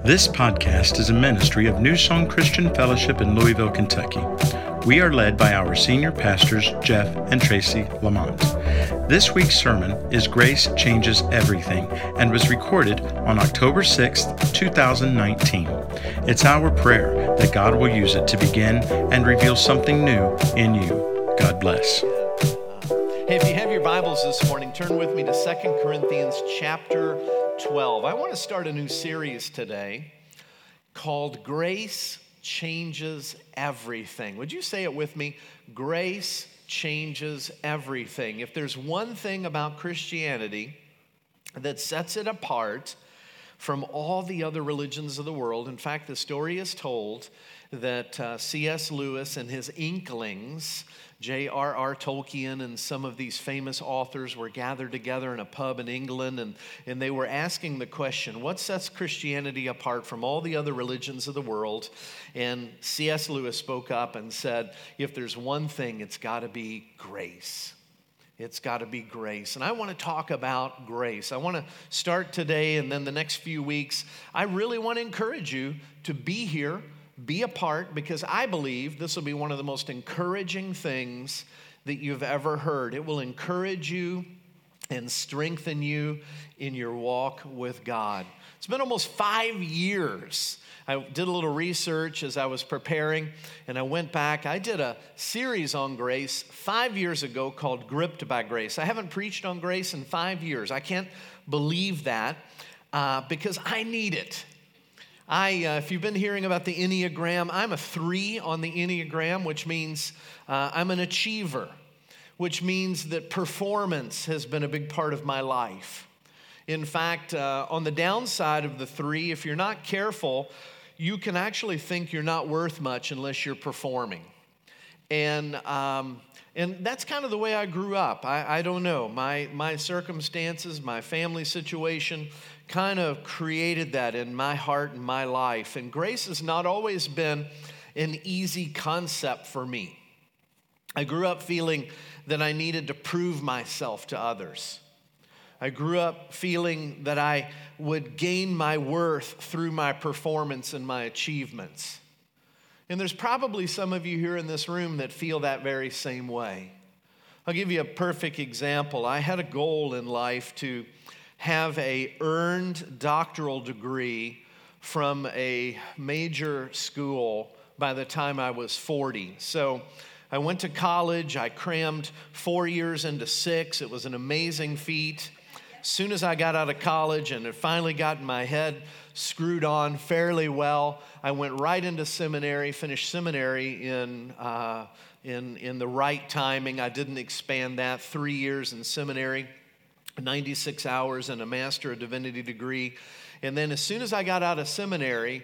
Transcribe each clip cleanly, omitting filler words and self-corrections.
This podcast is a ministry of New Song Christian Fellowship in Louisville, Kentucky. We are led by our senior pastors, Jeff and Tracy Lamont. This week's sermon is Grace Changes Everything and was recorded on October 6th, 2019. It's our prayer that God will use it to begin and reveal something new in you. God bless. Hey, if you have your Bibles this morning, turn with me to 2 Corinthians chapter 12. I want to start a new series today called Grace Changes Everything. Would you say it with me? Grace changes everything. If there's one thing about Christianity that sets it apart from all the other religions of the world, in fact, the story is told that C.S. Lewis and his Inklings, J.R.R. Tolkien and some of these famous authors were gathered together in a pub in England, and they were asking the question, what sets Christianity apart from all the other religions of the world? And C.S. Lewis spoke up and said, if there's one thing, it's got to be grace. It's got to be grace. And I want to talk about grace. I want to start today and then the next few weeks. I really want to encourage you to be here, be a part, because I believe this will be one of the most encouraging things that you've ever heard. It will encourage you and strengthen you in your walk with God. It's been almost 5 years. I did a little research as I was preparing, and I went back. I did a series on grace 5 years ago called Gripped by Grace. I haven't preached on grace in 5 years. I can't believe that because I need it. If you've been hearing about the Enneagram, I'm a 3 on the Enneagram, which means I'm an achiever, which means that performance has been a big part of my life. In fact, on the downside of the 3, if you're not careful, you can actually think you're not worth much unless you're performing. And that's kind of the way I grew up. I don't know. My circumstances, my family situation kind of created that in my heart and my life. And grace has not always been an easy concept for me. I grew up feeling that I needed to prove myself to others. I grew up feeling that I would gain my worth through my performance and my achievements. And there's probably some of you here in this room that feel that very same way. I'll give you a perfect example. I had a goal in life to have an earned doctoral degree from a major school by the time I was 40. So I went to college. I crammed 4 years into 6. It was an amazing feat. As soon as I got out of college and it finally got my head screwed on fairly well, I went right into seminary, finished seminary in the right timing. I didn't expand that. 3 years in seminary, 96 hours and a Master of Divinity degree. And then as soon as I got out of seminary,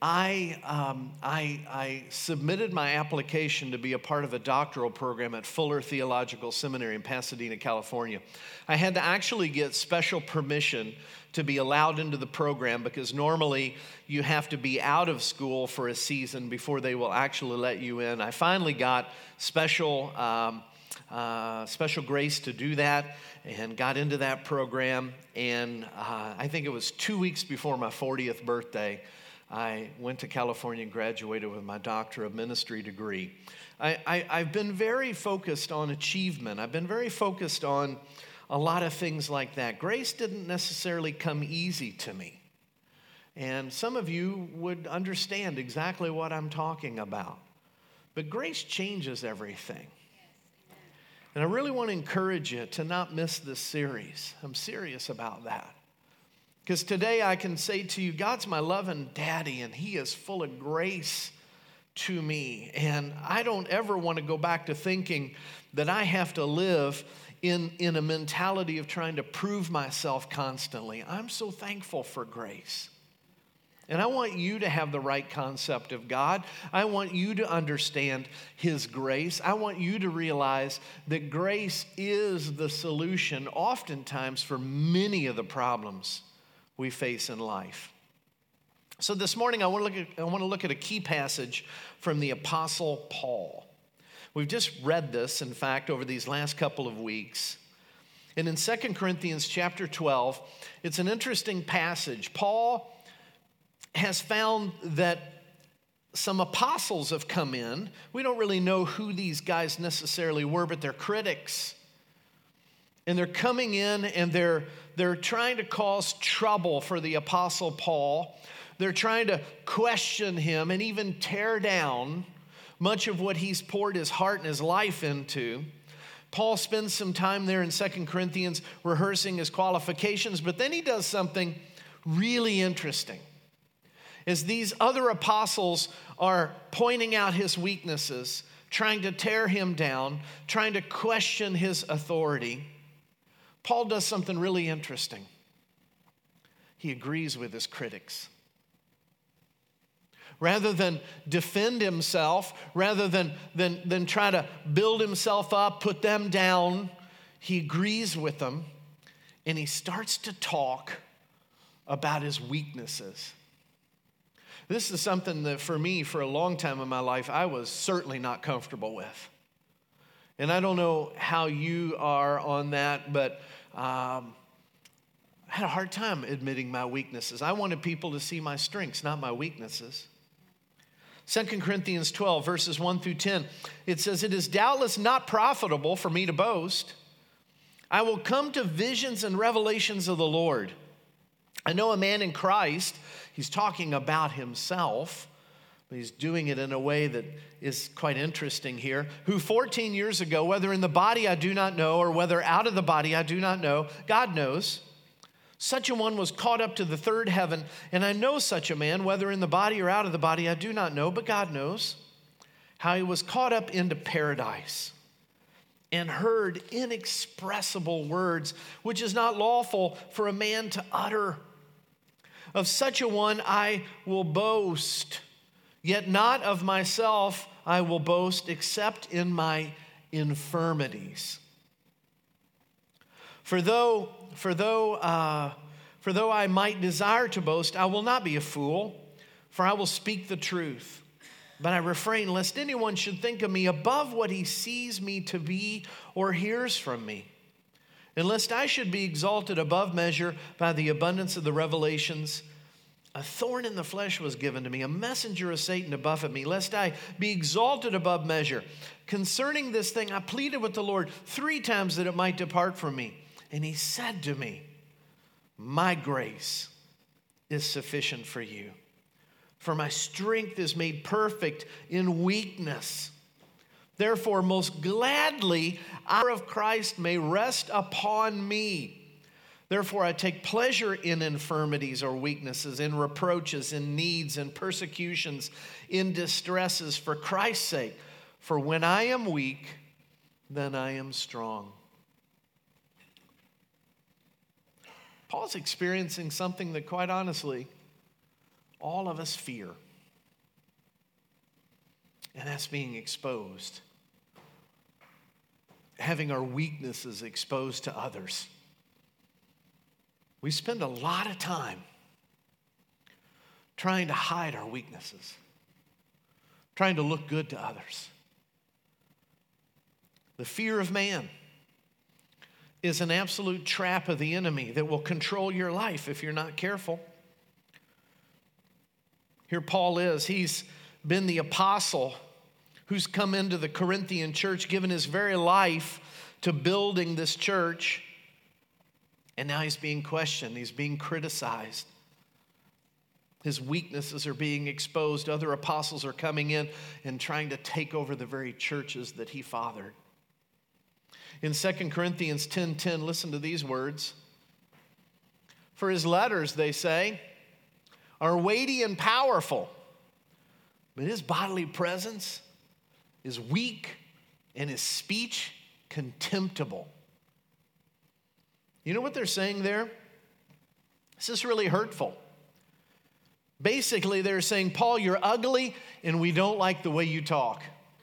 I submitted my application to be a part of a doctoral program at Fuller Theological Seminary in Pasadena, California. I had to actually get special permission to be allowed into the program because normally you have to be out of school for a season before they will actually let you in. I finally got special grace to do that and got into that program. And I think it was 2 weeks before my 40th birthday, I went to California and graduated with my Doctor of Ministry degree. I've been very focused on achievement. I've been very focused on a lot of things like that. Grace didn't necessarily come easy to me. And some of you would understand exactly what I'm talking about. But grace changes everything. And I really want to encourage you to not miss this series. I'm serious about that. Because today I can say to you, God's my loving daddy, and he is full of grace to me. And I don't ever want to go back to thinking that I have to live in a mentality of trying to prove myself constantly. I'm so thankful for grace. And I want you to have the right concept of God. I want you to understand his grace. I want you to realize that grace is the solution oftentimes for many of the problems we face in life. So this morning I want to look at a key passage from the Apostle Paul. We've just read this, in fact, over these last couple of weeks. And in 2 Corinthians chapter 12, it's an interesting passage. Paul has found that some apostles have come in. We don't really know who these guys necessarily were, but they're critics. And they're coming in and they're trying to cause trouble for the Apostle Paul. They're trying to question him and even tear down much of what he's poured his heart and his life into. Paul spends some time there in 2 Corinthians rehearsing his qualifications, but then he does something really interesting. As these other apostles are pointing out his weaknesses, trying to tear him down, trying to question his authority, Paul does something really interesting. He agrees with his critics. Rather than defend himself, rather than try to build himself up, put them down, he agrees with them and he starts to talk about his weaknesses. This is something that for me, for a long time in my life, I was certainly not comfortable with. And I don't know how you are on that, but I had a hard time admitting my weaknesses. I wanted people to see my strengths, not my weaknesses. 2 Corinthians 12, verses 1 through 10, it says, "It is doubtless not profitable for me to boast. I will come to visions and revelations of the Lord. I know a man in Christ," he's talking about himself, but he's doing it in a way that is quite interesting here, "who 14 years ago, whether in the body I do not know, or whether out of the body I do not know, God knows. Such a one was caught up to the third heaven, and I know such a man, whether in the body or out of the body I do not know, but God knows, how he was caught up into paradise and heard inexpressible words, which is not lawful for a man to utter. Of such a one I will boast, yet not of myself I will boast, except in my infirmities. For though I might desire to boast, I will not be a fool, for I will speak the truth. But I refrain lest anyone should think of me above what he sees me to be or hears from me, and lest I should be exalted above measure by the abundance of the revelations. A thorn in the flesh was given to me, a messenger of Satan to buffet me, lest I be exalted above measure. Concerning this thing, I pleaded with the Lord 3 times that it might depart from me. And he said to me, my grace is sufficient for you, for my strength is made perfect in weakness. Therefore, most gladly, the power of Christ may rest upon me. Therefore, I take pleasure in infirmities or weaknesses, in reproaches, in needs, in persecutions, in distresses for Christ's sake. For when I am weak, then I am strong. Paul's experiencing something that, quite honestly, all of us fear. And that's being exposed. Having our weaknesses exposed to others. We spend a lot of time trying to hide our weaknesses, trying to look good to others. The fear of man is an absolute trap of the enemy that will control your life if you're not careful. Here Paul is. He's been the apostle who's come into the Corinthian church, given his very life to building this church. And now he's being questioned. He's being criticized. His weaknesses are being exposed. Other apostles are coming in and trying to take over the very churches that he fathered. In 2 Corinthians 10:10, listen to these words. For his letters, they say, are weighty and powerful, but his bodily presence is weak and his speech contemptible. You know what they're saying there? This is really hurtful. Basically, they're saying, Paul, you're ugly and we don't like the way you talk.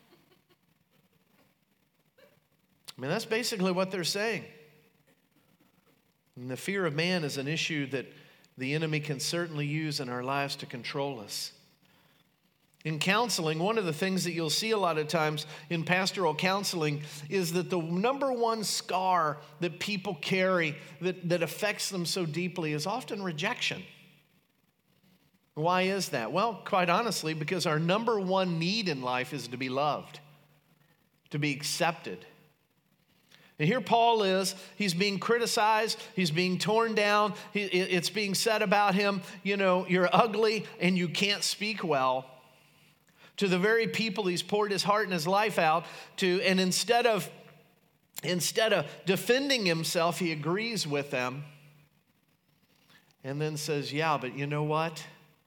I mean, that's basically what they're saying. And the fear of man is an issue that the enemy can certainly use in our lives to control us. In counseling, one of the things that you'll see a lot of times in pastoral counseling is that the number one scar that people carry that affects them so deeply is often rejection. Why is that? Well, quite honestly, because our number one need in life is to be loved, to be accepted. And here Paul is, he's being criticized, he's being torn down, it's being said about him, you're ugly and you can't speak well. To the very people he's poured his heart and his life out to, and instead of defending himself, he agrees with them and then says, yeah, but you know what?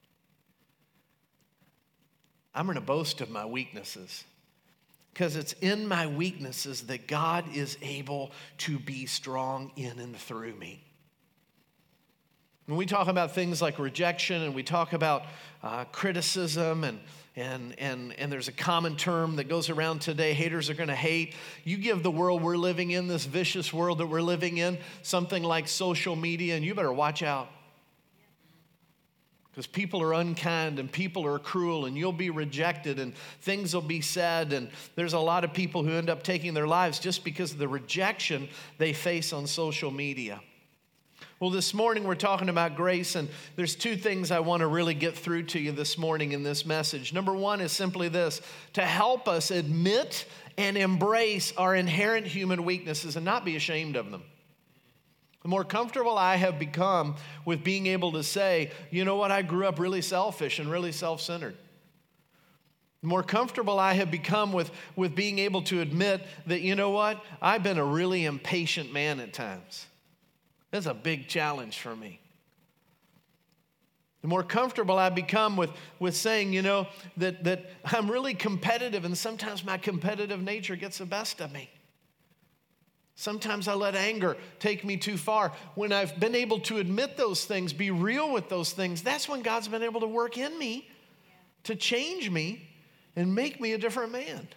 I'm going to boast of my weaknesses, because it's in my weaknesses that God is able to be strong in and through me. When we talk about things like rejection and we talk about criticism and there's a common term that goes around today, haters are going to hate. You give the world we're living in, this vicious world that we're living in, something like social media, and you better watch out. Because people are unkind and people are cruel and you'll be rejected and things will be said. And there's a lot of people who end up taking their lives just because of the rejection they face on social media. Well, this morning we're talking about grace, and there's two things I want to really get through to you this morning in this message. Number one is simply this: to help us admit and embrace our inherent human weaknesses and not be ashamed of them. The more comfortable I have become with being able to say, you know what, I grew up really selfish and really self-centered. The more comfortable I have become with being able to admit that, you know what, I've been a really impatient man at times. That's a big challenge for me. The more comfortable I become with saying, that I'm really competitive, and sometimes my competitive nature gets the best of me. Sometimes I let anger take me too far. When I've been able to admit those things, be real with those things, that's when God's been able to work in me to change me and make me a different man.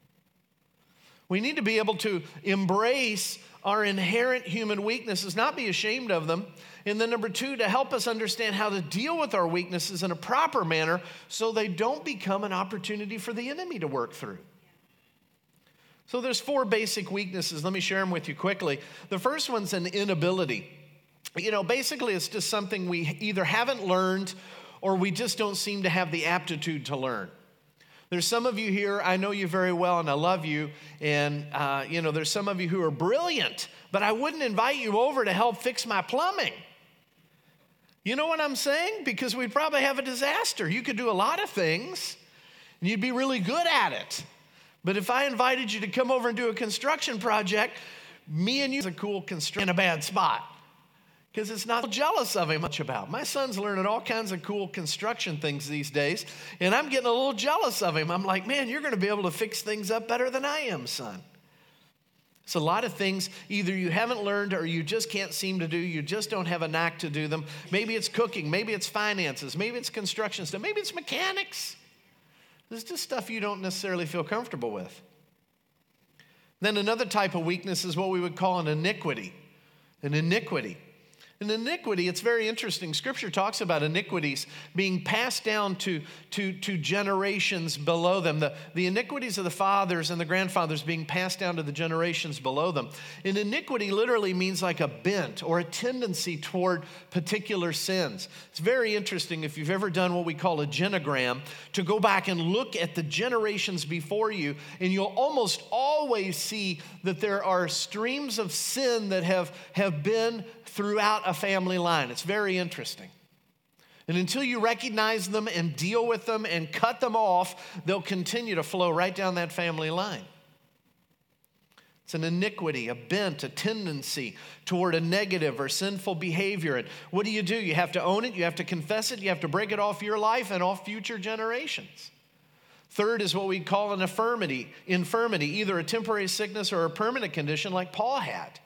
We need to be able to embrace our inherent human weaknesses, not be ashamed of them. And then number two, to help us understand how to deal with our weaknesses in a proper manner so they don't become an opportunity for the enemy to work through. So there's four basic weaknesses. Let me share them with you quickly. The first one's an inability. Basically it's just something we either haven't learned or we just don't seem to have the aptitude to learn. There's some of you here, I know you very well and I love you, and there's some of you who are brilliant, but I wouldn't invite you over to help fix my plumbing. You know what I'm saying? Because we'd probably have a disaster. You could do a lot of things and you'd be really good at it. But if I invited you to come over and do a construction project, me and you is a cool construction in a bad spot. Because it's not jealous of him much about. My son's learning all kinds of cool construction things these days, and I'm getting a little jealous of him. I'm like, man, you're going to be able to fix things up better than I am, son. It's a lot of things either you haven't learned or you just can't seem to do. You just don't have a knack to do them. Maybe it's cooking. Maybe it's finances. Maybe it's construction stuff. Maybe it's mechanics. This is just stuff you don't necessarily feel comfortable with. Then another type of weakness is what we would call an iniquity. An iniquity. An iniquity, it's very interesting. Scripture talks about iniquities being passed down to generations below them. The iniquities of the fathers and the grandfathers being passed down to the generations below them. An iniquity literally means like a bent or a tendency toward particular sins. It's very interesting if you've ever done what we call a genogram, to go back and look at the generations before you, and you'll almost always see that there are streams of sin that have been throughout a family line. It's very interesting. And until you recognize them and deal with them and cut them off, they'll continue to flow right down that family line. It's an iniquity, a bent, a tendency toward a negative or sinful behavior. And what do? You have to own it, you have to confess it, you have to break it off your life and off future generations. Third is what we call an infirmity, either a temporary sickness or a permanent condition like Paul had.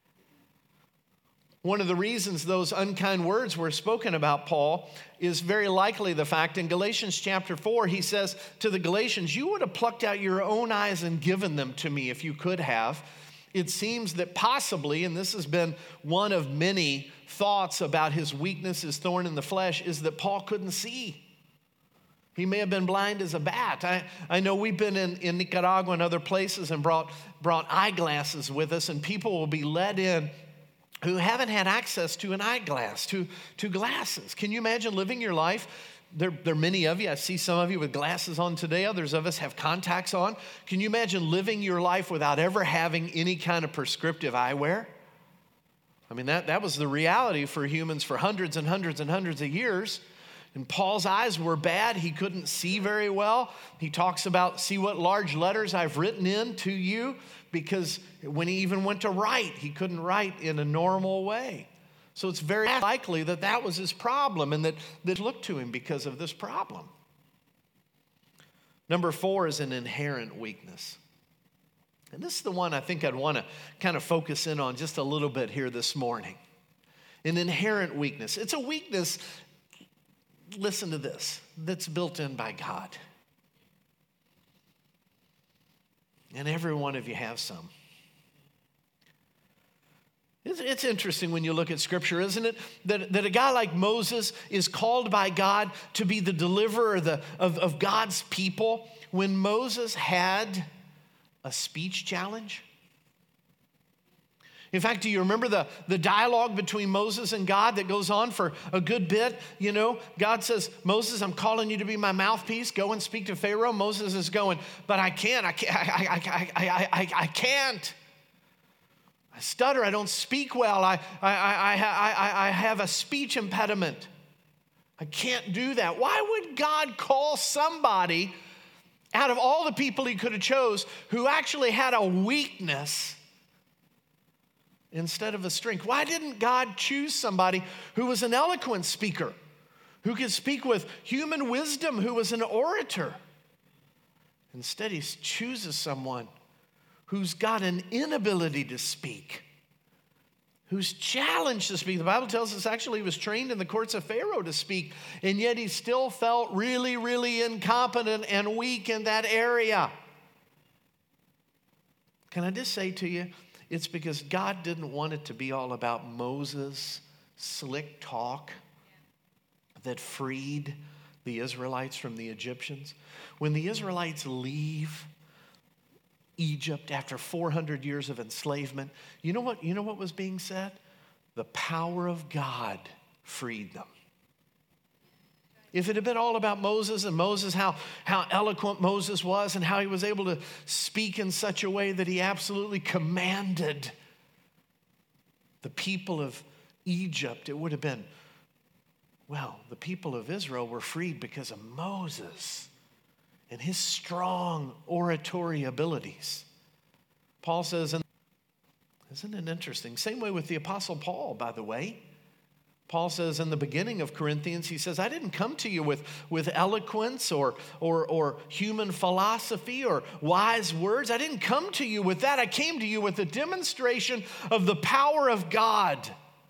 One of the reasons those unkind words were spoken about Paul is very likely the fact in Galatians chapter 4, he says to the Galatians, you would have plucked out your own eyes and given them to me if you could have. It seems that possibly, and this has been one of many thoughts about his weakness, his thorn in the flesh, is that Paul couldn't see. He may have been blind as a bat. I know we've been in Nicaragua and other places and brought eyeglasses with us, and people will be led in who haven't had access to an eyeglass, to glasses. Can you imagine living your life There are many of you. I see some of you with glasses on today. Others of us have contacts on. Can you imagine living your life without ever having any kind of prescriptive eyewear? I mean, that was the reality for humans for hundreds and hundreds and hundreds of years. And Paul's eyes were bad. He couldn't see very well. He talks about, see what large letters I've written in to you, because when he even went to write, he couldn't write in a normal way. So it's very likely that that was his problem and that looked to him because of this problem. Number 4 is an inherent weakness. And this is the one I think I'd want to kind of focus in on just a little bit here this morning. An inherent weakness. It's a weakness, listen to this, that's built in by God. And every one of you have some. It's interesting when you look at Scripture, isn't it? That a guy like Moses is called by God to be the deliverer of God's people when Moses had a speech challenge. In fact, do you remember the dialogue between Moses and God that goes on for a good bit? You know, God says, Moses, I'm calling you to be my mouthpiece. Go and speak to Pharaoh. Moses is going, but I can't. I can't. I stutter. I don't speak well. I have a speech impediment. I can't do that. Why would God call somebody out of all the people he could have chose who actually had a weakness instead of a strength? Why didn't God choose somebody who was an eloquent speaker, who could speak with human wisdom, who was an orator? Instead, he chooses someone who's got an inability to speak, who's challenged to speak. The Bible tells us actually he was trained in the courts of Pharaoh to speak, and yet he still felt really, really incompetent and weak in that area. Can I just say to you, it's because God didn't want it to be all about Moses' slick talk that freed the Israelites from the Egyptians. When the Israelites leave Egypt after 400 years of enslavement, you know what was being said? The power of God freed them. If it had been all about Moses and Moses, how eloquent Moses was and how he was able to speak in such a way that he absolutely commanded the people of Egypt, it would have been, well, the people of Israel were freed because of Moses and his strong oratory abilities. Paul says, and isn't it interesting? Same way with the Apostle Paul, by the way. Paul says in the beginning of Corinthians, he says, I didn't come to you with eloquence or human philosophy or wise words. I didn't come to you with that. I came to you with a demonstration of the power of God.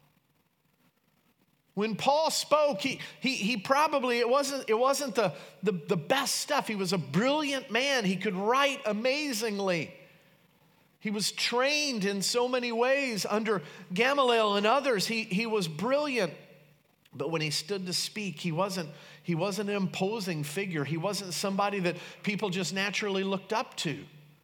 When Paul spoke, he probably, it wasn't the best stuff. He was a brilliant man. He could write amazingly. He was trained in so many ways under Gamaliel and others. He was brilliant. But when he stood to speak, he wasn't an imposing figure. He wasn't somebody that people just naturally looked up to.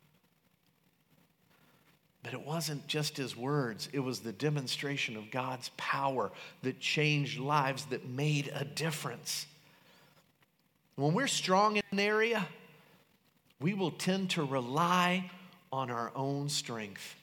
But it wasn't just his words. It was the demonstration of God's power that changed lives, that made a difference. When we're strong in an area, we will tend to rely on our own strength.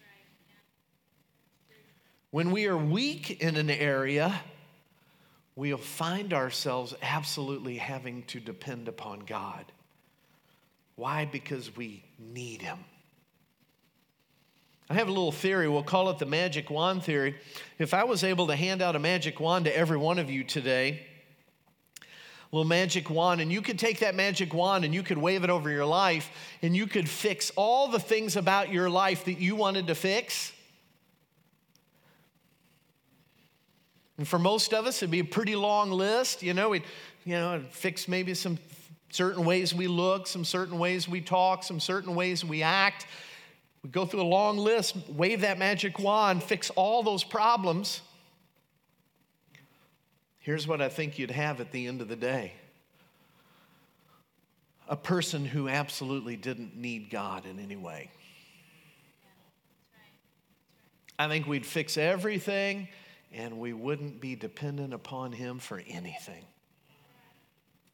When we are weak in an area, we'll find ourselves absolutely having to depend upon God. Why? Because we need him. I have a little theory. We'll call it the magic wand theory. If I was able to hand out a magic wand to every one of you today, a little magic wand, and you could take that magic wand and you could wave it over your life and you could fix all the things about your life that you wanted to fix. And for most of us, it'd be a pretty long list. We'd fix maybe some certain ways we look, some certain ways we talk, some certain ways we act. We go through a long list, wave that magic wand, fix all those problems. Here's what I think you'd have at the end of the day. A person who absolutely didn't need God in any way. I think we'd fix everything and we wouldn't be dependent upon him for anything.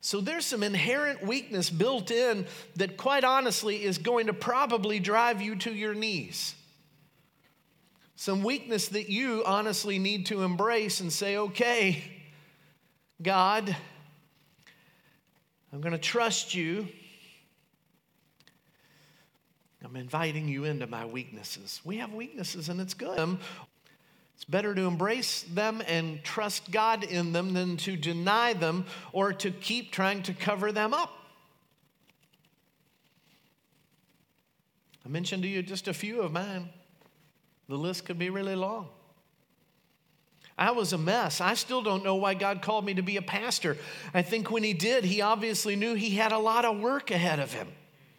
So there's some inherent weakness built in that, quite honestly, is going to probably drive you to your knees. Some weakness that you honestly need to embrace and say, okay, God, I'm going to trust you. I'm inviting you into my weaknesses. We have weaknesses and it's good. It's better to embrace them and trust God in them than to deny them or to keep trying to cover them up. I mentioned to you just a few of mine. The list could be really long. I was a mess. I still don't know why God called me to be a pastor. I think when he did, he obviously knew he had a lot of work ahead of him.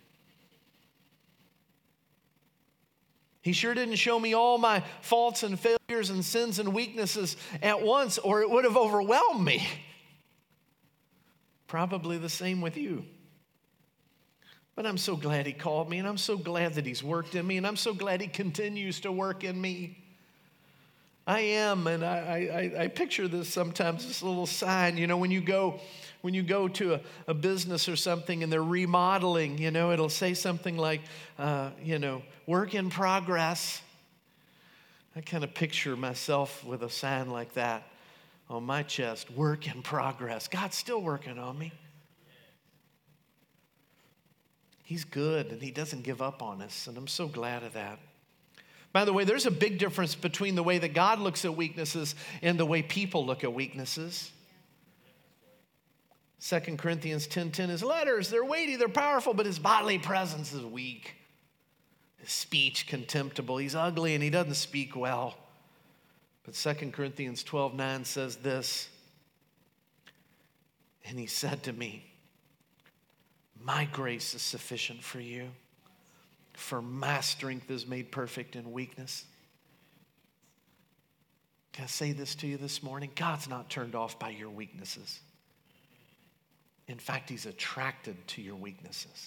He sure didn't show me all my faults and failures and sins and weaknesses at once, or it would have overwhelmed me. Probably the same with you. But I'm so glad he called me, and I'm so glad that he's worked in me, and I'm so glad he continues to work in me. I am, and I picture this sometimes, this little sign, when you go to a business or something and they're remodeling, it'll say something like, work in progress. I kind of picture myself with a sign like that on my chest, work in progress. God's still working on me. He's good, and he doesn't give up on us, and I'm so glad of that. By the way, there's a big difference between the way that God looks at weaknesses and the way people look at weaknesses. 2 Corinthians 10:10, his letters, they're weighty, they're powerful, but his bodily presence is weak. His speech contemptible. He's ugly and he doesn't speak well. But 2 Corinthians 12:9 says this, and he said to me, my grace is sufficient for you, for my strength is made perfect in weakness. Can I say this to you this morning? God's not turned off by your weaknesses. In fact, he's attracted to your weaknesses.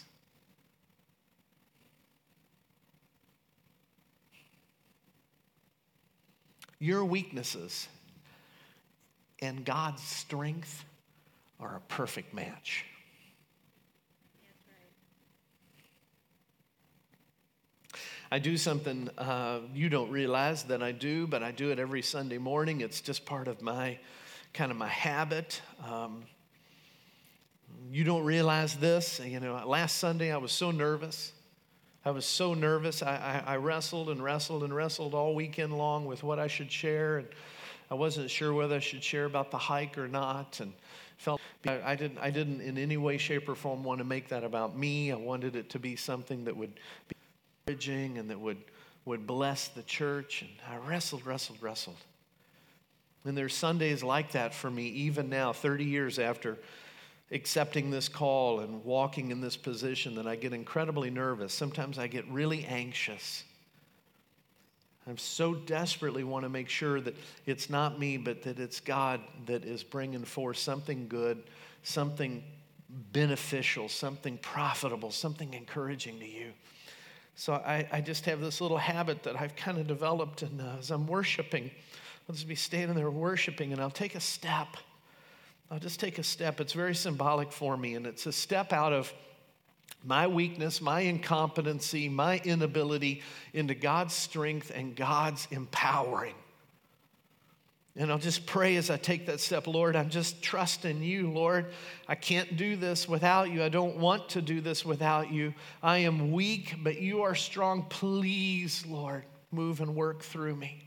Your weaknesses and God's strength are a perfect match. I do something you don't realize that I do, but I do it every Sunday morning. It's just part of my habit. You don't realize this. Last Sunday I was so nervous. I wrestled and wrestled and wrestled all weekend long with what I should share. And I wasn't sure whether I should share about the hike or not. And felt I didn't in any way, shape, or form want to make that about me. I wanted it to be something that would be encouraging and that would bless the church. And I wrestled. And there's Sundays like that for me, even now, 30 years after accepting this call and walking in this position, that I get incredibly nervous. Sometimes I get really anxious. I so desperately want to make sure that it's not me, but that it's God that is bringing forth something good, something beneficial, something profitable, something encouraging to you. So I just have this little habit that I've kind of developed, and as I'm worshiping, I'll just be standing there worshiping, and I'll take a step. I'll just take a step. It's very symbolic for me, and it's a step out of my weakness, my incompetency, my inability into God's strength and God's empowering. And I'll just pray as I take that step, Lord, I'm just trusting you, Lord. I can't do this without you. I don't want to do this without you. I am weak, but you are strong. Please, Lord, move and work through me.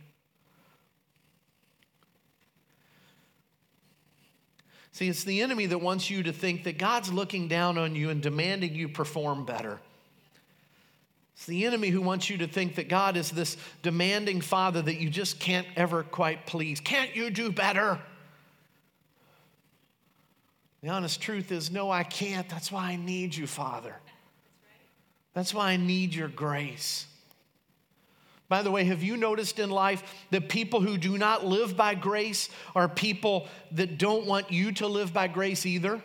See, it's the enemy that wants you to think that God's looking down on you and demanding you perform better. It's the enemy who wants you to think that God is this demanding father that you just can't ever quite please. Can't you do better? The honest truth is, no, I can't. That's why I need you, Father. That's why I need your grace. By the way, have you noticed in life that people who do not live by grace are people that don't want you to live by grace either?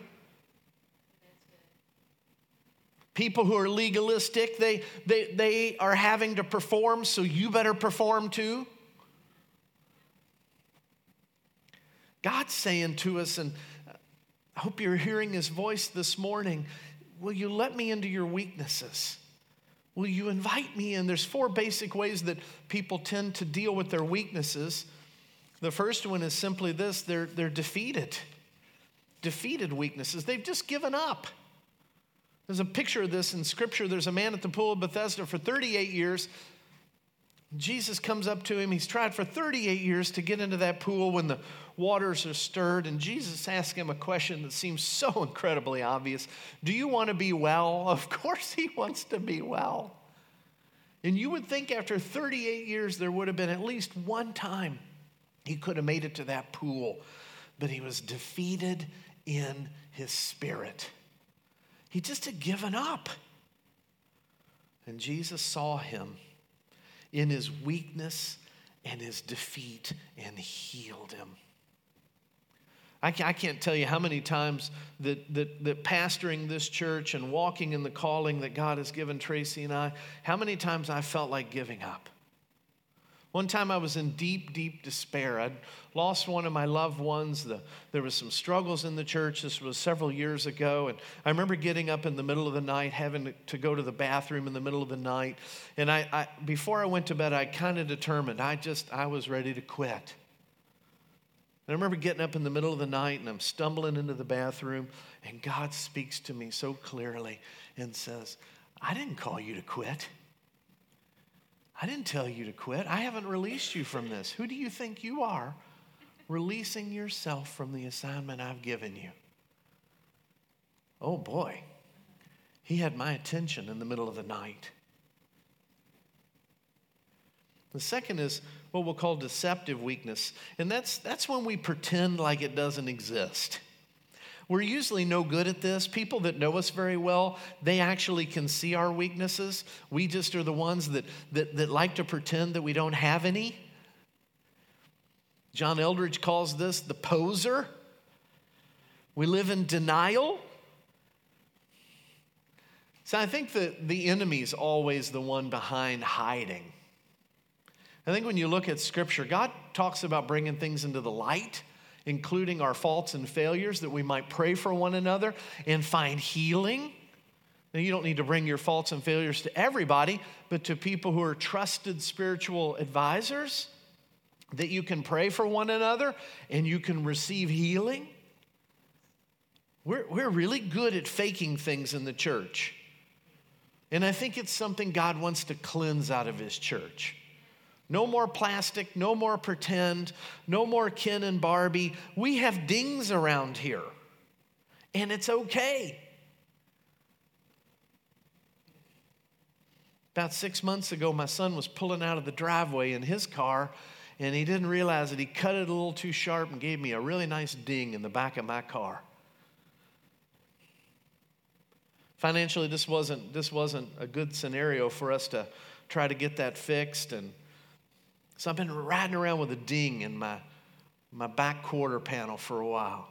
People who are legalistic, they are having to perform, so you better perform too. God's saying to us, and I hope you're hearing his voice this morning. Will you let me into your weaknesses? Will you invite me in? There's 4 basic ways that people tend to deal with their weaknesses. The first one is simply this: they're defeated. Defeated weaknesses. They've just given up. There's a picture of this in Scripture. There's a man at the pool of Bethesda for 38 years. Jesus comes up to him. He's tried for 38 years to get into that pool when the waters are stirred. And Jesus asks him a question that seems so incredibly obvious. Do you want to be well? Of course he wants to be well. And you would think after 38 years there would have been at least one time he could have made it to that pool. But he was defeated in his spirit. He just had given up. And Jesus saw him in his weakness and his defeat and healed him. I can't tell you how many times that pastoring this church and walking in the calling that God has given Tracy and I, how many times I felt like giving up. One time I was in deep, deep despair. I'd lost one of my loved ones. There was some struggles in the church. This was several years ago. And I remember getting up in the middle of the night, having to go to the bathroom in the middle of the night. And I before I went to bed, I kind of determined, I was ready to quit. And I remember getting up in the middle of the night and I'm stumbling into the bathroom and God speaks to me so clearly and says, I didn't call you to quit. I didn't tell you to quit. I haven't released you from this. Who do you think you are, releasing yourself from the assignment I've given you? Oh boy, he had my attention in the middle of the night. The second is what we'll call deceptive weakness, and that's when we pretend like it doesn't exist. We're usually no good at this. People that know us very well, they actually can see our weaknesses. We just are the ones that like to pretend that we don't have any. John Eldredge calls this the poser. We live in denial. So I think that the enemy's always the one behind hiding. I think when you look at Scripture, God talks about bringing things into the light, including our faults and failures, that we might pray for one another and find healing. Now, you don't need to bring your faults and failures to everybody, but to people who are trusted spiritual advisors, that you can pray for one another and you can receive healing. We're really good at faking things in the church. And I think it's something God wants to cleanse out of his church. No more plastic, no more pretend, no more Ken and Barbie. We have dings around here, and it's okay. About 6 months ago, my son was pulling out of the driveway in his car, and he didn't realize that he cut it a little too sharp and gave me a really nice ding in the back of my car. Financially, this wasn't a good scenario for us to try to get that fixed, and so I've been riding around with a ding in my back quarter panel for a while.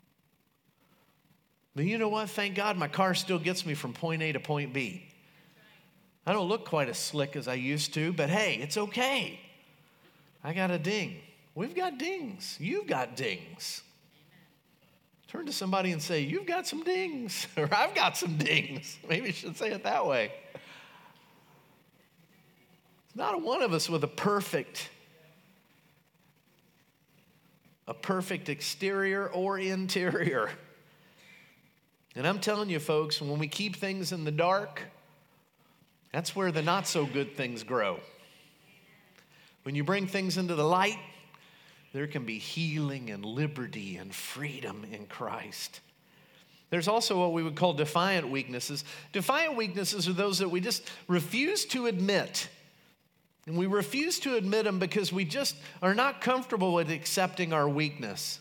But you know what? Thank God my car still gets me from point A to point B. I don't look quite as slick as I used to, but hey, it's okay. I got a ding. We've got dings. You've got dings. Turn to somebody and say, you've got some dings, or I've got some dings. Maybe I should say it that way. Not one of us with a perfect exterior or interior. And I'm telling you, folks, when we keep things in the dark, that's where the not so good things grow. When you bring things into the light, there can be healing and liberty and freedom in Christ. There's also what we would call defiant weaknesses. Defiant weaknesses are those that we just refuse to admit. And we refuse to admit them because we just are not comfortable with accepting our weakness.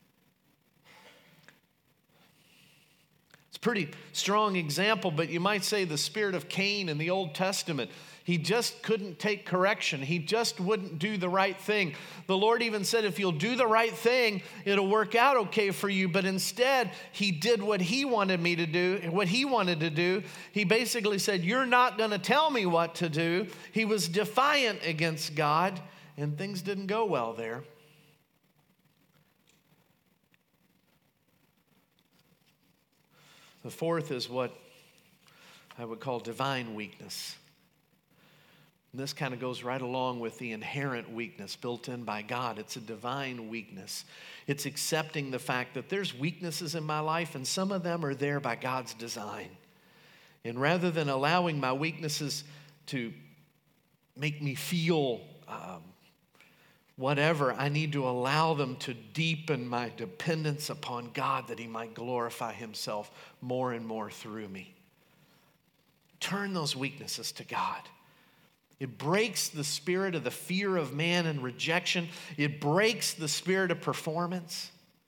It's a pretty strong example, but you might say the spirit of Cain in the Old Testament. He just couldn't take correction. He just wouldn't do the right thing. The Lord even said, if you'll do the right thing, it'll work out okay for you. But instead, he did what he wanted me to do, what he wanted to do. He basically said, you're not going to tell me what to do. He was defiant against God, and things didn't go well there. The fourth is what I would call divine weakness. And this kind of goes right along with the inherent weakness built in by God. It's a divine weakness. It's accepting the fact that there's weaknesses in my life, and some of them are there by God's design. And rather than allowing my weaknesses to make me feel whatever, I need to allow them to deepen my dependence upon God, that He might glorify Himself more and more through me. Turn those weaknesses to God. It breaks the spirit of the fear of man and rejection. It breaks the spirit of performance.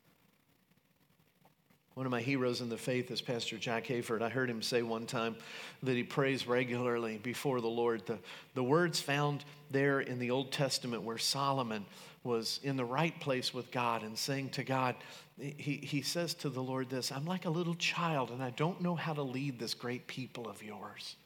One of my heroes in the faith is Pastor Jack Hayford. I heard him say one time that he prays regularly before the Lord. The words found there in the Old Testament where Solomon was in the right place with God and saying to God, he says to the Lord this, I'm like a little child and I don't know how to lead this great people of yours.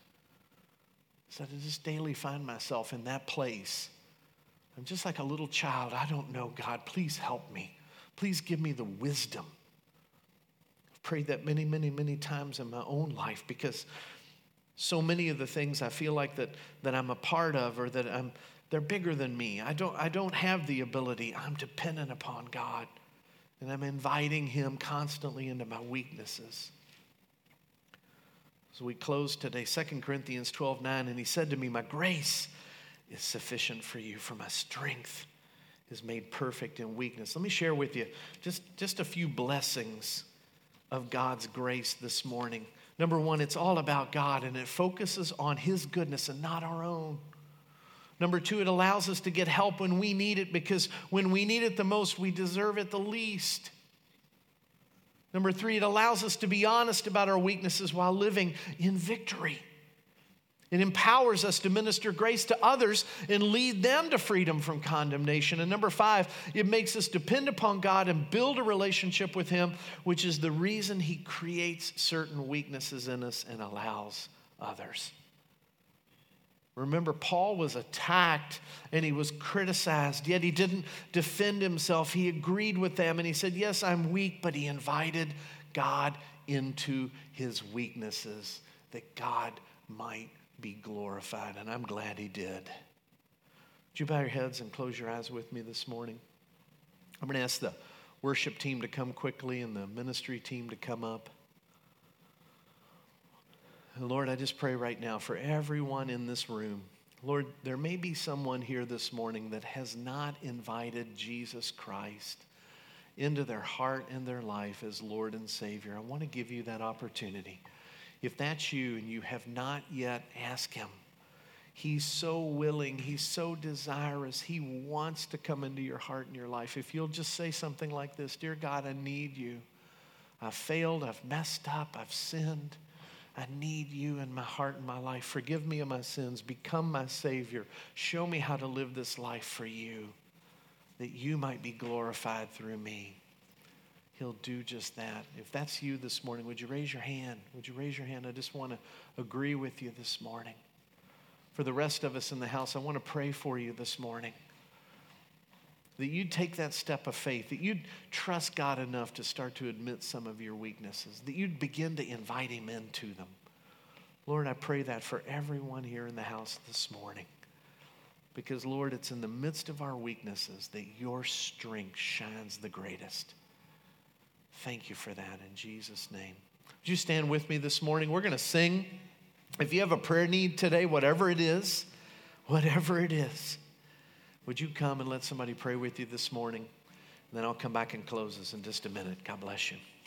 So I just daily find myself in that place. I'm just like a little child. I don't know, God. Please help me. Please give me the wisdom. I've prayed that many, many, many times in my own life because so many of the things I feel like that I'm a part of or that they're bigger than me. I don't have the ability. I'm dependent upon God. And I'm inviting Him constantly into my weaknesses. So we close today, 2 Corinthians 12:9, and he said to me, my grace is sufficient for you, for my strength is made perfect in weakness. Let me share with you just a few blessings of God's grace this morning. Number one, it's all about God, and it focuses on His goodness and not our own. Number two, it allows us to get help when we need it, because when we need it the most, we deserve it the least. Number three, it allows us to be honest about our weaknesses while living in victory. It empowers us to minister grace to others and lead them to freedom from condemnation. And number five, it makes us depend upon God and build a relationship with Him, which is the reason He creates certain weaknesses in us and allows others. Remember, Paul was attacked and he was criticized, yet he didn't defend himself. He agreed with them and he said, yes, I'm weak, but he invited God into his weaknesses that God might be glorified, and I'm glad he did. Would you bow your heads and close your eyes with me this morning? I'm going to ask the worship team to come quickly and the ministry team to come up. Lord, I just pray right now for everyone in this room. Lord, there may be someone here this morning that has not invited Jesus Christ into their heart and their life as Lord and Savior. I want to give you that opportunity. If that's you and you have not yet asked Him, He's so willing, He's so desirous, He wants to come into your heart and your life. If you'll just say something like this, Dear God, I need you. I've failed, I've messed up, I've sinned. I need you in my heart and my life. Forgive me of my sins. Become my Savior. Show me how to live this life for you, that you might be glorified through me. He'll do just that. If that's you this morning, would you raise your hand? Would you raise your hand? I just want to agree with you this morning. For the rest of us in the house, I want to pray for you this morning. That you'd take that step of faith, that you'd trust God enough to start to admit some of your weaknesses, that you'd begin to invite Him into them. Lord, I pray that for everyone here in the house this morning. Because, Lord, it's in the midst of our weaknesses that your strength shines the greatest. Thank you for that in Jesus' name. Would you stand with me this morning? We're going to sing. If you have a prayer need today, whatever it is, would you come and let somebody pray with you this morning? And then I'll come back and close this in just a minute. God bless you.